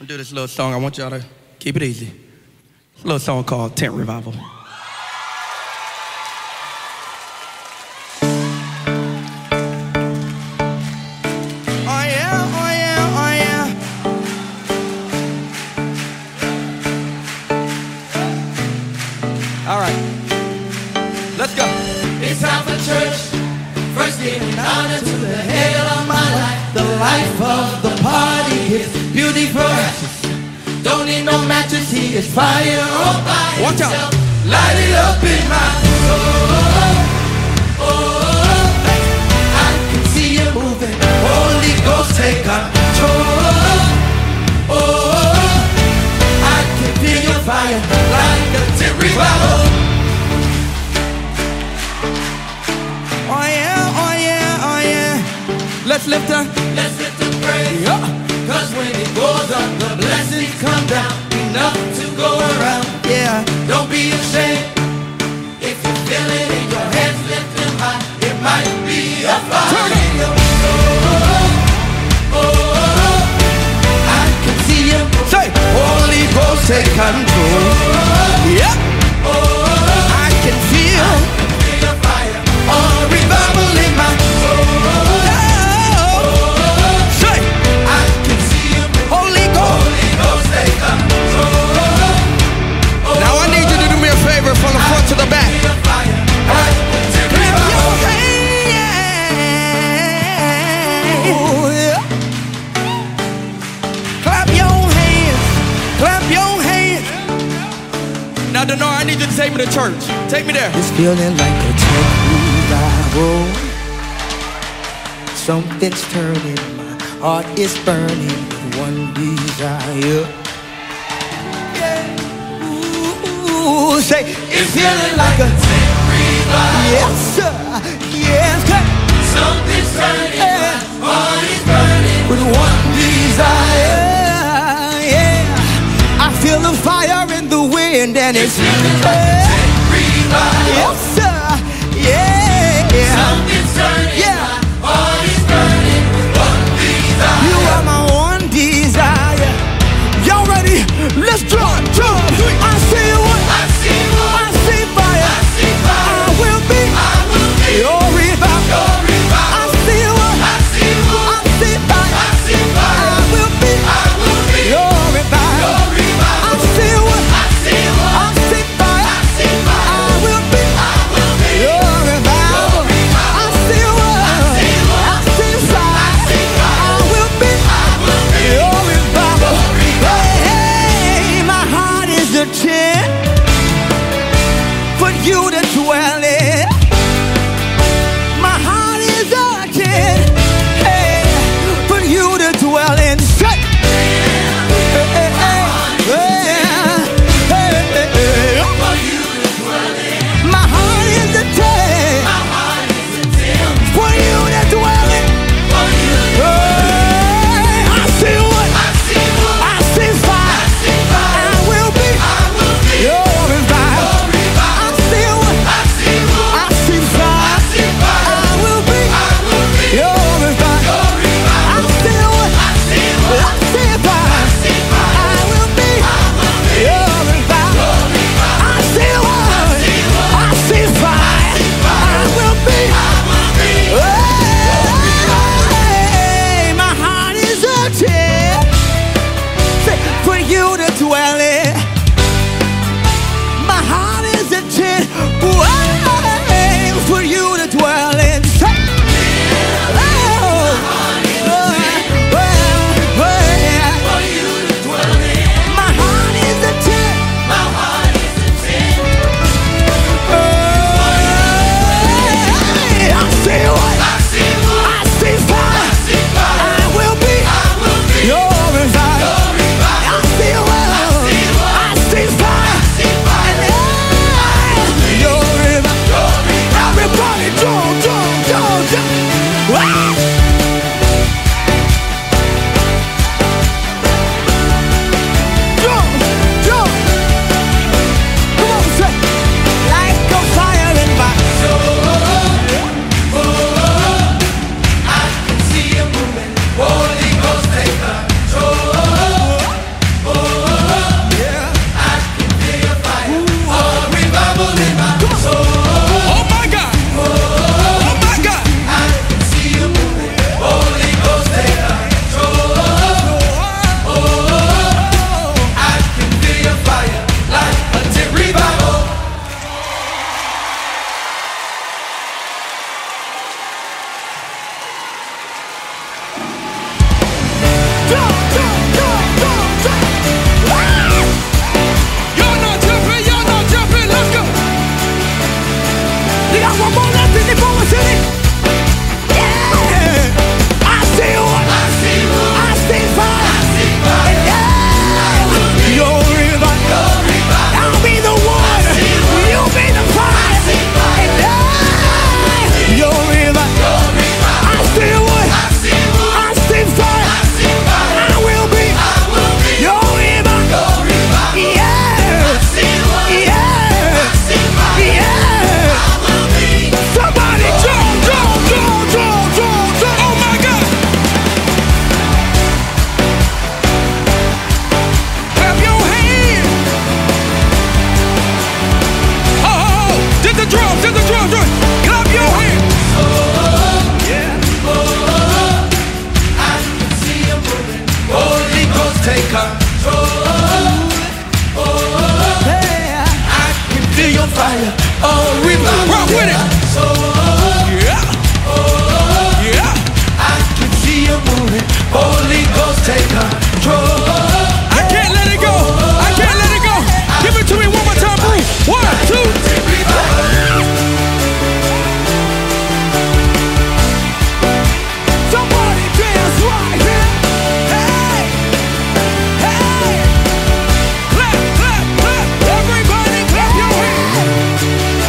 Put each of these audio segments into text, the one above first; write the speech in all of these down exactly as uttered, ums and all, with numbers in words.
I'm gonna do this little song. I want y'all to keep it easy. It's a little song called Tent Revival. Oh yeah, oh yeah, oh yeah. All right, let's go. It's time for church. First giving honor to the head of my life. The life of the party is beautiful. Don't need no matches, he is fire all by Watch himself. out. Light it up in my soul. Oh, I can see you moving. Holy Ghost, take control. Oh, I can feel your fire like a tent revival. Oh yeah, oh yeah, oh yeah. Let's lift her. Let's lift the praise. Yeah. Cause when it goes up, the blessings come down. Enough to go around. Yeah. Don't be ashamed. If you feel it in your hands, lift them high. It might be a fire in your soul. Oh, I can see you. Say, Holy Ghost, take control. Yep. Oh, I can feel. I can feel your fire. Oh, revival in my soul. Oh. Say, I can see you. Holy Ghost. Holy Ghost, take control. Now I need you to do me a favor from the front to the back. Oh, yeah. Clap your hands. Clap your hands. Now, Denard, I need you to take me to church. Take me there. It's feeling like a tent revival. Something's turning, my heart is burning with one desire. Ooh, say, It's feeling like a tent revival. yes, sir, yes, sir. Something's turning, Yeah. my heart is burning With one desire, yeah. I feel the fire in the wind and it's feeling like a tent revival. yes, sir, yeah. Something's turning, Yeah. my heart is burning with one desire. You are my one desire. Y'all ready? Let's jump, jump. I see what I see one, I see fire. I see fire. I will be I will be your revival. your I revival. see what I see one, I see fire. I see I fire. will be I will be your revival. your I revival. see what I see one, I see fire. I see fire. I will be I will be your revival. I see what I see fire. I will be your revival. Hey, my heart is a tent for you to dwell in. My heart is a tent, hey, for you to dwell in. Say, hey, hey, hey, hey, hey, hey. For you to dwell in. My heart is a tent My heart is a tent. for you to dwell in. For you to Hey, I see what I see one, I see fire. I see fire. I will be I will be your revival. your I revival. see what I see one, I see fire. I see fire. I will be I will be your revival. your I revival. see what I see one, I see fire. I see fire. I will be I will be your revival. your revival. I see what I see fire. I will be. I will be Hey, my heart is a tent for you to dwell in. My heart is a tent hey, for you to dwell in. Say, oh, well, well, for you to dwell in. my heart is a tent. My heart is a tent. Hey, I see what I see one, I see fire. I see fire. I will be I will be your revival. your revival. I see what I see one, I take control. Oh, Yeah. I can feel your fire. Oh, revival. Rock with it. So, Yeah. Yeah. I can see you moving. Holy Ghost, take control. I can't let it go. I can't let it go. Give it to me one more time, Bruce. One, two. Somebody dance right here. Hey, hey. Clap, clap, clap. Everybody clap your hands.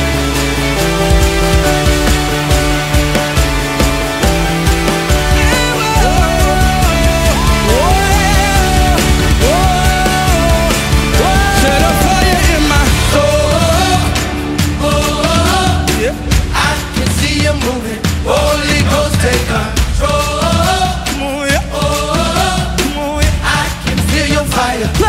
Set a fire in my soul. Yeah. I can see you moving. Holy Ghost, take control. Come on, yeah. Come on, yeah. I can feel your fire.